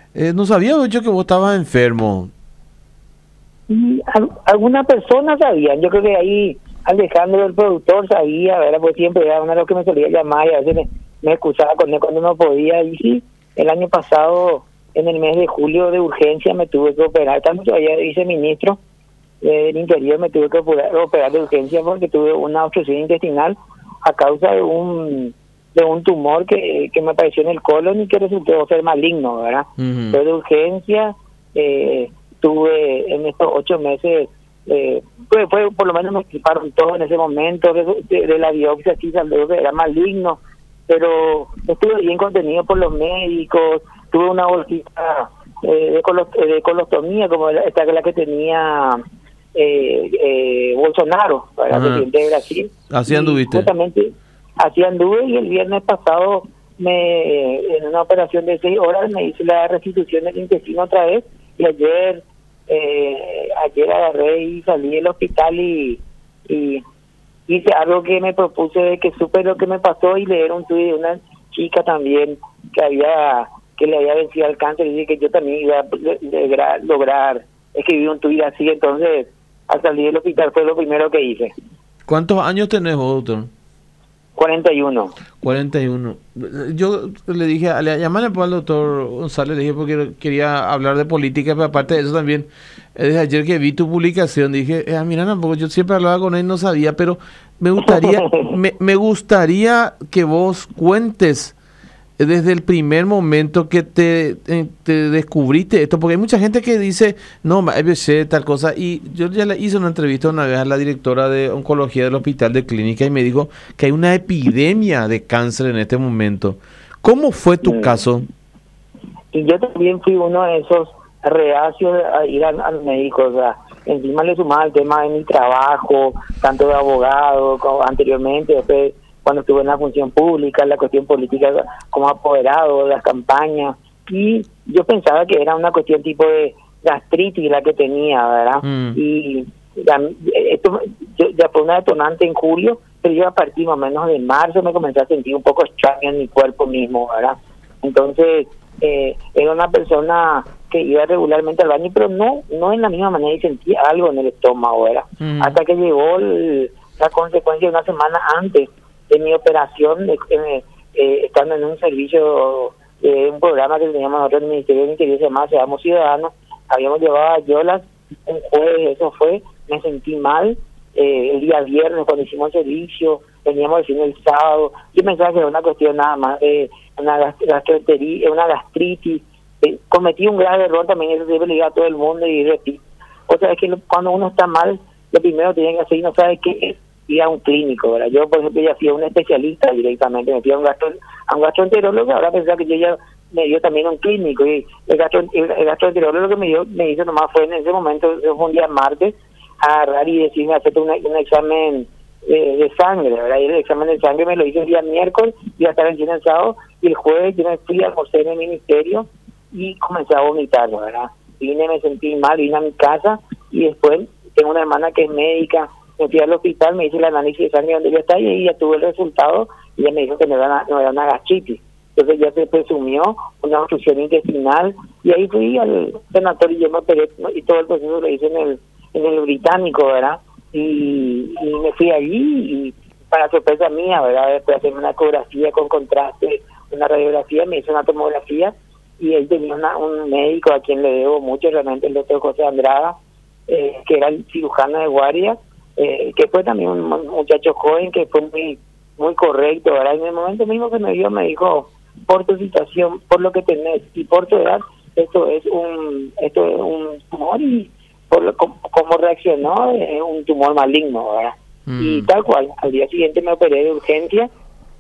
No sabía yo que vos estabas enfermo. Y algunas personas sabían, yo creo que ahí Alejandro, el productor, sabía, ¿verdad? Pues siempre era uno de los que me solía llamar y a veces me excusaba con él cuando no podía. Y sí, el año pasado, en el mes de julio de urgencia, me tuve que operar. Tanto todavía viceministro del Interior, me tuve que operar de urgencia porque tuve una obstrucción intestinal a causa de un tumor que me apareció en el colon y que resultó ser maligno, ¿verdad? Fue de urgencia. Tuve en estos 8 meses, fue por lo menos me equiparon todo en ese momento, de la biopsia sí salió que era maligno, pero estuve bien contenido por los médicos, tuve una bolsita de colostomía como esta que la que tenía Bolsonaro, para presidente de Brasil. Así anduviste. Justamente así anduve, y el viernes pasado en una operación de 6 horas me hice la restitución del intestino otra vez, y ayer agarré y salí del hospital y hice algo que me propuse, de que supe lo que me pasó, y leer un tuit de una chica también que le había vencido al cáncer, y dije que yo también iba a lograr escribir un tuit así. Entonces, al salir del hospital fue lo primero que hice. ¿Cuántos años tenés vos, doctor? 41. 41. Yo le dije, llamarle al doctor González, le dije porque quería hablar de política, pero aparte de eso también, desde ayer que vi tu publicación, dije, mira, tampoco, yo siempre hablaba con él, no sabía, pero me gustaría, me gustaría que vos cuentes desde el primer momento que te descubriste esto, porque hay mucha gente que dice, no, ABC, tal cosa, y yo ya le hice una entrevista una vez a la directora de oncología del Hospital de Clínica y me dijo que hay una epidemia de cáncer en este momento. ¿Cómo fue tu caso? Y yo también fui uno de esos reacios a ir al médico, o sea, encima le sumaba el tema de mi trabajo, tanto de abogado como anteriormente, después cuando estuve en la función pública, la cuestión política como apoderado de las campañas, y yo pensaba que era una cuestión tipo de gastritis la que tenía, ¿verdad? Y esto ya fue una detonante en julio, pero yo a partir más o menos de marzo me comencé a sentir un poco extraño en mi cuerpo mismo, ¿verdad? Entonces, era una persona que iba regularmente al baño, pero no en la misma manera, y sentía algo en el estómago, ¿verdad? Hasta que llegó la consecuencia una semana antes de mi operación, estando en un servicio, un programa que teníamos nosotros en el Ministerio del Interior, se llamaba Seamos Ciudadanos. Habíamos llevado a Yolas un jueves, eso fue, me sentí mal. El día viernes cuando hicimos el servicio, veníamos haciendo el sábado, yo pensaba que era una cuestión nada más de una gastritis. Cometí un grave error también, eso siempre le digo a todo el mundo, y repito, o sea, es que cuando uno está mal, lo primero que tiene que hacer y no sabe qué es, ir a un clínico, ¿verdad? Yo, por ejemplo, ya fui a un especialista directamente, me fui a un gastroenterólogo. Ahora pensaba que yo ya me dio también un clínico, y el gastroenterólogo que me hizo nomás fue en ese momento, fue un día martes, a agarrar y decirme, hacerte un examen de sangre, ¿verdad? Y el examen de sangre me lo hice el día miércoles, iba a estar en el sábado, y el jueves yo me fui a almorzar en el ministerio y comencé a vomitar, ¿verdad? Me sentí mal, vine a mi casa, y después tengo una hermana que es médica, me fui al hospital, me hice el análisis de sangre donde yo estaba, y ahí ya tuve el resultado, y ella me dijo que no era una gastritis. Entonces ya se presumió una obstrucción intestinal, y ahí fui al sanatorio y yo me operé, y todo el proceso lo hice en el británico, ¿verdad? Y me fui allí, y para sorpresa mía, ¿verdad? Después de hacerme una ecografía con contraste, una radiografía, me hizo una tomografía, y él tenía un médico a quien le debo mucho, realmente, el doctor José Andrada, que era el cirujano de guardia, que fue también un muchacho joven que fue muy muy correcto, ¿verdad? En el momento mismo que me vio me dijo, por tu situación, por lo que tenés y por tu edad, esto es un tumor, y por cómo reaccionó, es un tumor maligno, ¿verdad? Y tal cual, al día siguiente me operé de urgencia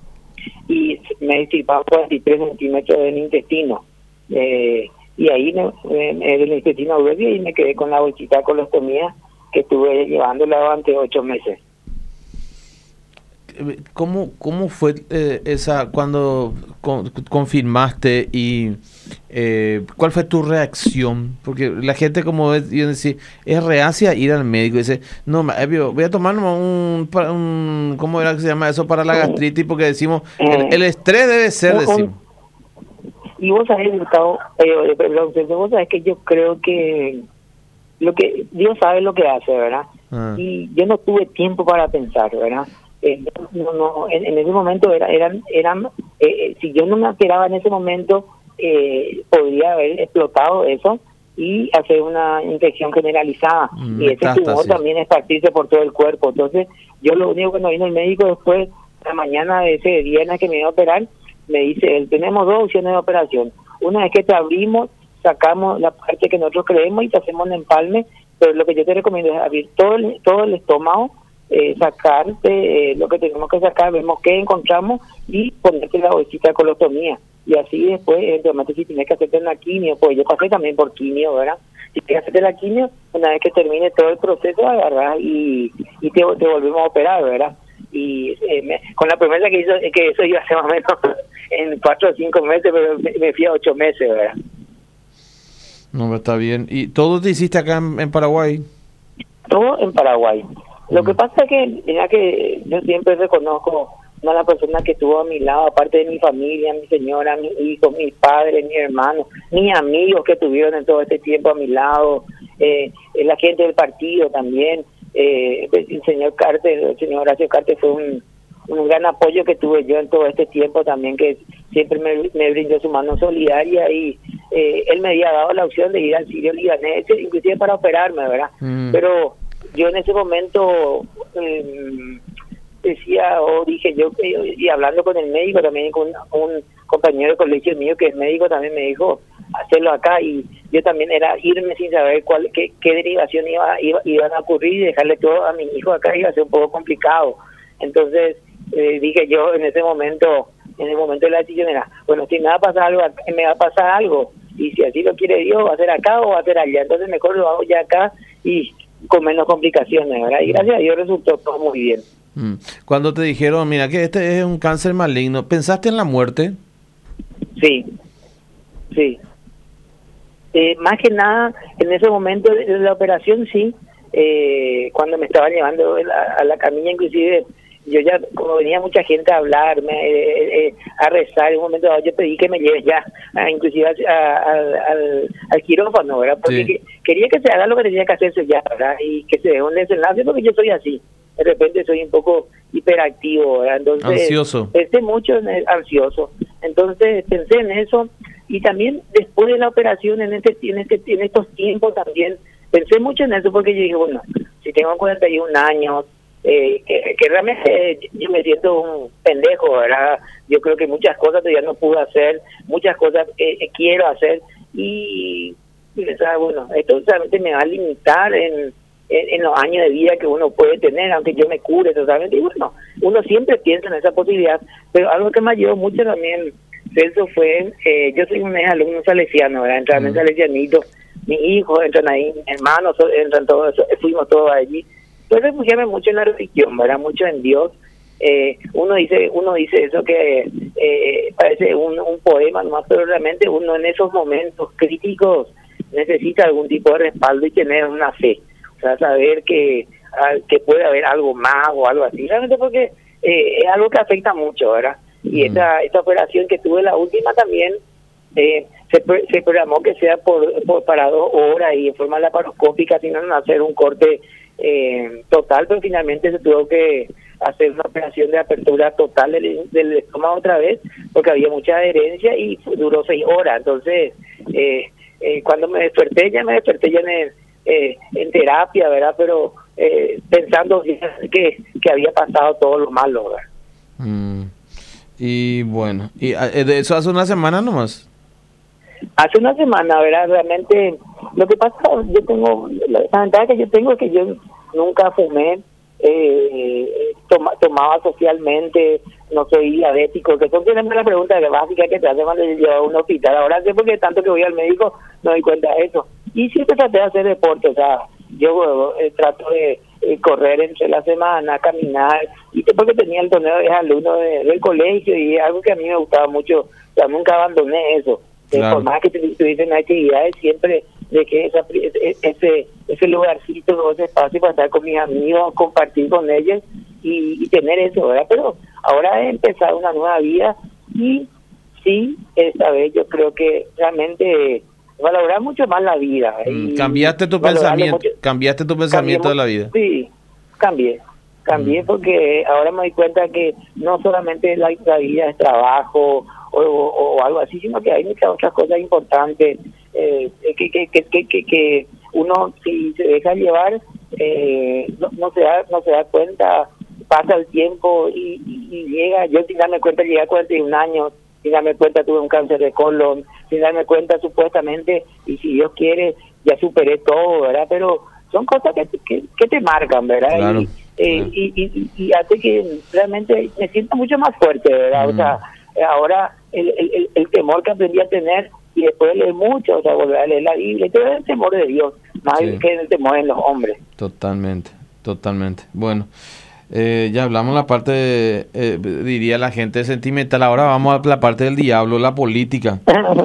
y me extirparon 43 centímetros del intestino, y ahí del intestino grueso, y me quedé con la bolsita de colostomía que estuve llevándola durante 8 meses. ¿Cómo fue esa cuando confirmaste, y cuál fue tu reacción? Porque la gente, como yo decía, es reacia a ir al médico, dice, no, voy a tomar un ¿cómo era que se llama eso? Para la gastritis, porque decimos, el estrés debe ser, decimos. Y vos sabés, Gustavo, perdón, vos sabés que yo creo que Dios sabe lo que hace, ¿verdad? Y yo no tuve tiempo para pensar, ¿verdad? En ese momento si yo no me alteraba en ese momento, podría haber explotado eso y hacer una infección generalizada. Y ese tumor también esparcirse por todo el cuerpo. Entonces, yo lo único que cuando vino el médico después, la mañana de ese día en el que me iba a operar, me dice, tenemos dos opciones de operación. Una es que te abrimos, sacamos la parte que nosotros creemos y te hacemos un empalme, pero lo que yo te recomiendo es abrir todo el estómago, sacarte lo que tenemos que sacar, vemos qué encontramos y ponerte la bolsita de colostomía. Y así después, eventualmente, si tienes que hacerte una quimio, pues yo pasé también por quimio, ¿verdad? Si tienes que hacerte la quimio, una vez que termine todo el proceso, agarrás y te volvemos a operar, ¿verdad? Y con la promesa que eso iba a ser más o menos en 4 o 5 meses, pero me fui a 8 meses, ¿verdad? No, está bien. ¿Y todo te hiciste acá en Paraguay? Todo en Paraguay. Lo que pasa es que, mira, que yo siempre reconozco a la persona que estuvo a mi lado, aparte de mi familia, mi señora, mi hijo, mis padres, mi hermano, mis amigos que estuvieron en todo este tiempo a mi lado, la gente del partido también, el señor Horacio Carter fue un gran apoyo que tuve yo en todo este tiempo también, que siempre me brindó su mano solidaria y él me había dado la opción de ir al Sirio Libanés, inclusive para operarme, ¿verdad? Pero yo en ese momento dije yo, y hablando con el médico también, con un compañero de colegio mío que es médico, también me dijo hacerlo acá, y yo también era irme sin saber qué derivación iban a ocurrir, y dejarle todo a mi hijo acá iba a ser un poco complicado. Entonces dije yo en el momento de la decisión era, bueno, si me va a pasar algo, y si así lo quiere Dios, va a ser acá o va a ser allá, entonces mejor lo hago ya acá y con menos complicaciones, ¿verdad? Y gracias a Dios resultó todo muy bien. Cuando te dijeron, mira, que este es un cáncer maligno, ¿pensaste en la muerte? Sí. Más que nada, en ese momento de la operación, sí. Cuando me estaban llevando a la camilla, inclusive, yo ya, como venía mucha gente a hablarme, a rezar, en un momento dado yo pedí que me lleven ya, inclusive al quirófano, ¿verdad? Porque quería que se haga lo que tenía que hacerse ya, ¿verdad? Y que se dé un desenlace, porque yo soy así. De repente soy un poco hiperactivo, ¿verdad? Entonces, ansioso. Pensé mucho ansioso. Entonces pensé en eso, y también después de la operación, en estos tiempos también, pensé mucho en eso, porque yo dije, bueno, si tengo 41 años, que realmente yo me siento un pendejo, ¿verdad? Yo creo que muchas cosas todavía no pude hacer, muchas cosas quiero hacer, y bueno, esto solamente me va a limitar en los años de vida que uno puede tener, aunque yo me cure totalmente. Y bueno, uno siempre piensa en esa posibilidad, pero algo que me ayudó mucho también, Celso, fue, yo soy un alumno salesiano, ¿verdad? Entran en salesianito, mis hijos entran ahí, mis hermanos entran todos, fuimos todos allí. Pues refugiarme mucho en la religión, ¿verdad? Mucho en Dios. Uno dice eso que parece un poema nomás, pero realmente uno en esos momentos críticos necesita algún tipo de respaldo y tener una fe. O sea, saber que puede haber algo más o algo así, realmente, porque es algo que afecta mucho, ¿verdad? Y esta operación que tuve, la última también, se programó que sea para 2 horas y en forma laparoscópica, sino no hacer un corte total, pero finalmente se tuvo que hacer una operación de apertura total del estómago otra vez, porque había mucha adherencia y duró 6 horas. Entonces, cuando me desperté ya en terapia, ¿verdad? Pero pensando que había pasado todo lo malo, ¿verdad? Y bueno, y de eso hace una semana nomás. Hace una semana, ¿verdad? Realmente, lo que pasa, la ventaja que yo tengo es que yo nunca fumé, tomaba socialmente, no soy diabético, que son la pregunta básica que te hacen cuando yo a un hospital. Ahora sé, porque tanto que voy al médico no doy cuenta de eso. Y siempre traté de hacer deporte, o sea, yo trato de correr entre la semana, caminar, y porque tenía el torneo de alumno del colegio, y es algo que a mí me gustaba mucho, o sea, nunca abandoné eso. Claro. Por más que tuviese actividades, siempre dejé ese lugarcito, ese espacio para estar con mis amigos, compartir con ellos y tener eso, ¿verdad? Pero ahora he empezado una nueva vida, y sí, esta vez yo creo que realmente valorar mucho más la vida. Cambiaste tu pensamiento, cambiaste tu pensamiento de la vida. Sí, cambié porque ahora me doy cuenta que no solamente la vida es trabajo o algo así, sino que hay muchas otras cosas importantes que uno, si se deja llevar, no se da cuenta, pasa el tiempo y llega. Yo sin darme cuenta llegué a 41 años, sin darme cuenta tuve un cáncer de colon, sin darme cuenta supuestamente, y si Dios quiere ya superé todo, ¿verdad? Pero son cosas que te marcan, ¿verdad? Claro, y hace que realmente me sienta mucho más fuerte, ¿verdad? O sea, ahora el temor que aprendí a tener, y después de leer mucho, o sea, volver a leer la Biblia, todo el temor de Dios, más que el temor en los hombres. Totalmente. Bueno, ya hablamos la parte, diría la gente sentimental, ahora vamos a la parte del diablo, la política.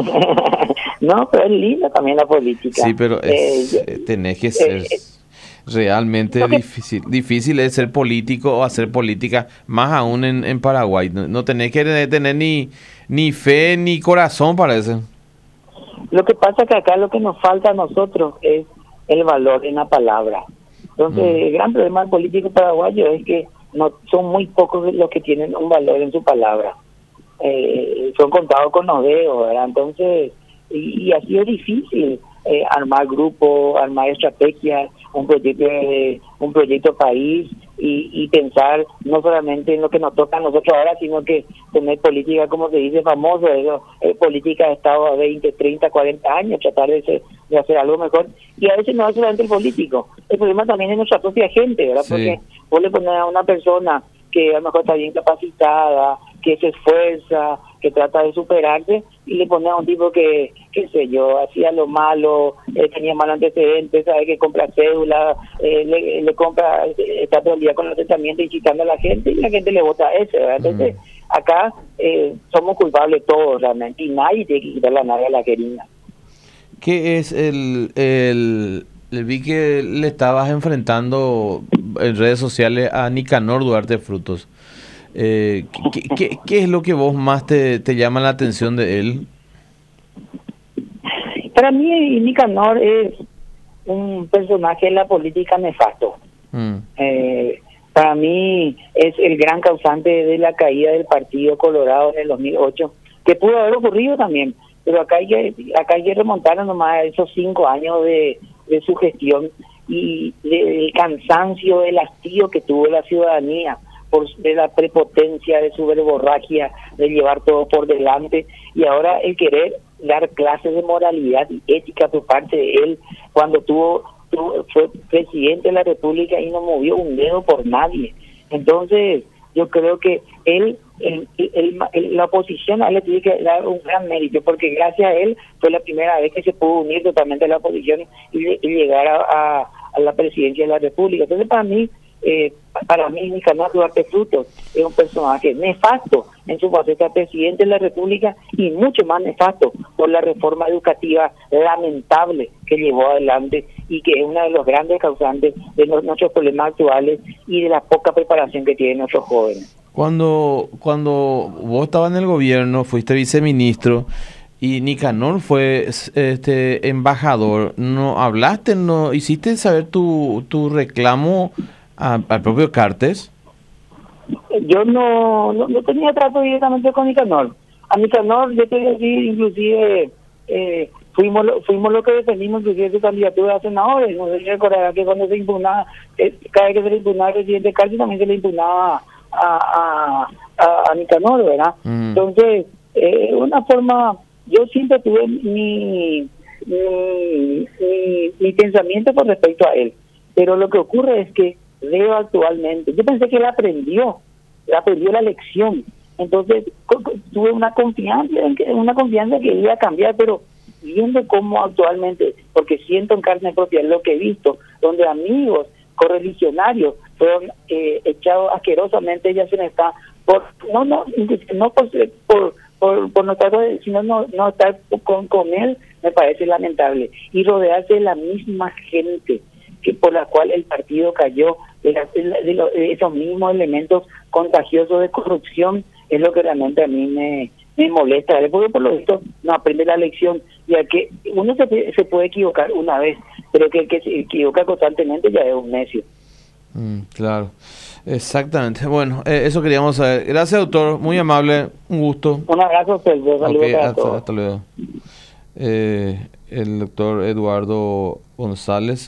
No, pero es linda también la política. Sí, pero tenés que ser realmente difícil es ser político o hacer política, más aún en Paraguay. No tenés que tener ni fe ni corazón para eso. Lo que pasa es que acá lo que nos falta a nosotros es el valor en la palabra. Entonces, el gran problema del político paraguayo es que no son muy pocos los que tienen un valor en su palabra. Son contados con los dedos, ¿verdad? Entonces, y así es difícil armar grupos, armar estrategias, un proyecto país y pensar no solamente en lo que nos toca a nosotros ahora, sino que tener política, como se dice famoso, política de Estado a 20, 30, 40 años, tratar de hacer algo mejor. Y a veces no es solamente el político, el problema también es nuestra propia gente, ¿verdad? Sí. Porque vos le pones a una persona que a lo mejor está bien capacitada, que se esfuerza, que trata de superarse, y le pones a un tipo que, qué sé yo, hacía lo malo, tenía mal antecedentes, sabe que compra cédula, le compra, está todo el día con los tratamientos incitando a la gente, y la gente le vota a ese, ¿verdad? Entonces, acá somos culpables todos realmente, y nadie tiene que quitarle a nadie a la jeringa. ¿Qué es vi que le estabas enfrentando en redes sociales a Nicanor Duarte Frutos? ¿Qué es lo que vos más te llama la atención de él? Para mí Nicanor es un personaje de la política nefasto. Para mí es el gran causante de la caída del Partido Colorado en el 2008, que pudo haber ocurrido también, pero acá hay que remontar nomás a esos 5 años de su gestión y del cansancio, del hastío que tuvo la ciudadanía de la prepotencia, de su verborragia, de llevar todo por delante, y ahora el querer dar clases de moralidad y ética por parte de él, cuando fue presidente de la República y no movió un dedo por nadie. Entonces yo creo que la oposición a él le tiene que dar un gran mérito, porque gracias a él fue la primera vez que se pudo unir totalmente a la oposición y llegar a la presidencia de la República. Entonces para mí Nicanor Duarte Frutos es un personaje nefasto en su faceta presidente de la República, y mucho más nefasto por la reforma educativa lamentable que llevó adelante y que es uno de los grandes causantes de nuestros problemas actuales y de la poca preparación que tienen nuestros jóvenes. Cuando vos estabas en el gobierno, fuiste viceministro y Nicanor fue embajador, ¿no hablaste, no hiciste saber tu reclamo al propio Cartes? Yo no tenía trato directamente con Nicanor. A Nicanor, yo te voy a decir, inclusive fuimos lo que defendimos inclusive su candidatura a senadores. No sé si recordará que cuando se impugnaba, cada vez que se le impugnaba al presidente Cartes, también se le impugnaba a Nicanor, ¿verdad? Entonces, una forma, yo siempre tuve mi pensamiento con respecto a él, pero lo que ocurre es que veo actualmente, yo pensé que él aprendió la lección, entonces tuve una confianza que iba a cambiar, pero viendo cómo actualmente, porque siento en carne propia lo que he visto, donde amigos correligionarios fueron echados asquerosamente, ya se me está no no estar, sino no estar con él, me parece lamentable, y rodearse de la misma gente que por la cual el partido cayó, de esos mismos elementos contagiosos de corrupción, es lo que realmente a mí me molesta, porque por lo visto no aprende la lección, ya que uno se puede equivocar una vez, pero que el que se equivoca constantemente ya es un necio. Claro, exactamente. Bueno, eso queríamos saber. Gracias, doctor. Muy amable. Un gusto. Un abrazo, saludos para todos. Hasta luego. El doctor Eduardo González.